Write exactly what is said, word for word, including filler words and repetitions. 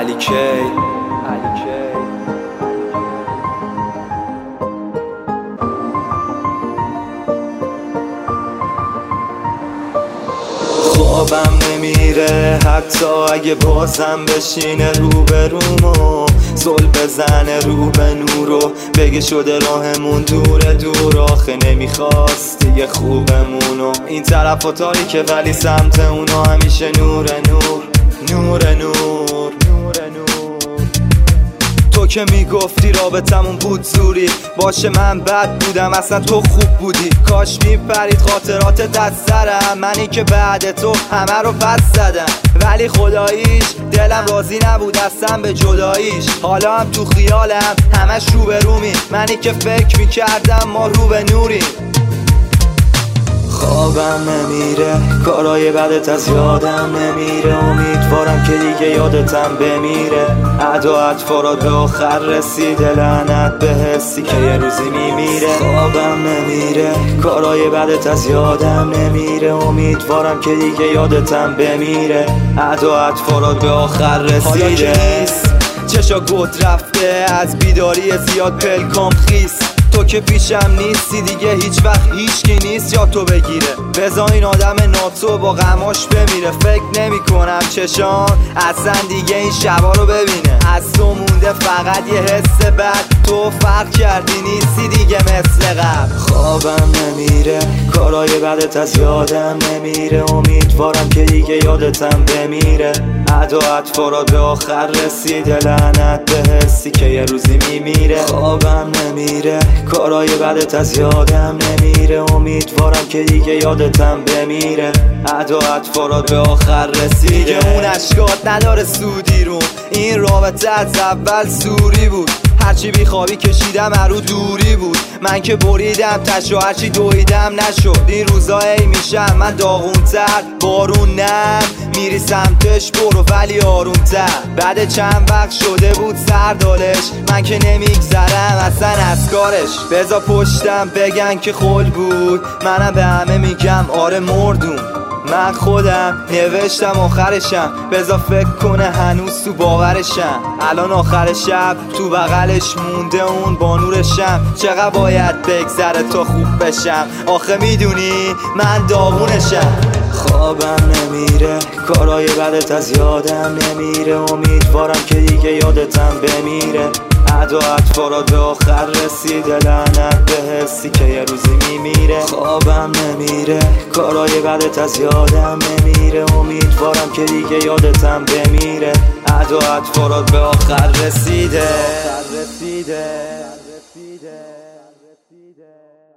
علی کی علی کی خوابم نمیره حتی اگه بازم بشینه روبرومو، زل بزنه رو به نورو، بگه شده راهمون دوره دور. آخه نمیخواست دیگه خوبمونو، این طرف و تاریکه ولی سمت اونا همیشه نور نور نور نور نور نور. تو که میگفتی رابطمون بود زوری، باشه من بد بودم اصلا تو خوب بودی. کاش میپرید خاطرات دست سرم، منی که بعد تو همه رو پس زدم. ولی خداییش دلم راضی نبود اصلا به جداییش. حالا هم تو خیالم همش رو به رومی، منی که فکر میکردم ما رو به نوریم. خوابم نمیره، کارای بدت از یادم نمیره. امیدوارم که دیگه یادتم بمیره. ادا اطفارات به آخر رسیده، لعنت به حسی که یه روزی میمیره. خوابم نمیره، کارای بدت از یادم نمیره. امیدوارم که دیگه یادتم بمیره. ادا اطفارات به آخر رسیده. چشا گد رفته از بیداری زیاد، پلکام خیس. تو که پیشم نیستی دیگه هیچ وقت هیچ کی نیست یا تو بگیره. بذار این آدم ناتو با غماش بمیره. فکر نمی کنم چشان اصلا دیگه این شبا رو ببینه. از تو مونده فقط یه حس بد، تو فرق کردی نیستی دیگه مثل قبل. خوابم نمیره، کارای بدت از یادم نمیره. امیدوارم که دیگه یادتم بمیره. ادا اطفارات به آخر رسیده، لعنت به حسی که یه روزی میمیره. خوابم نمیره، کارای بدت از یادم نمیره. امیدوارم که دیگه یادتم بمیره. ادا اطفارات به آخر رسیده. دیگه اون اشکات نداره سودی رو، این رابطه از اول سوری بود. هرچی بیخوابی کشیدم ارو دوری بود. من که بریدم تشو، هرچی دویدم نشد. این روزا ای میشم من داغونتر، بارون نم میری سمتش برو ولی آرومتر. بعد چند وقت شده بود سردالش، من که نمیگذرم اصلا از کارش. بذار پشتم بگن که خل بود، منم به همه میگم آره مردون. من خودم نوشتم آخرشم، بذار فکر کنه هنوز تو باورشم. الان آخر شب تو بغلش مونده اون با نورشم. چقدر باید بگذره تا خوب بشم، آخه میدونی من داغونشم. خوابم نمیره، کارای بدت از یادم نمیره. امیدوارم که دیگه یادتم بمیره. ادا اطفارات به آخر رسیده، لعنت به حسی که یه روزی میمیره. خوابم نمیره، کارای بدت از یادم نمیره. امیدوارم که دیگه یادتم بمیره. ادا اطفارات به آخر رسیده.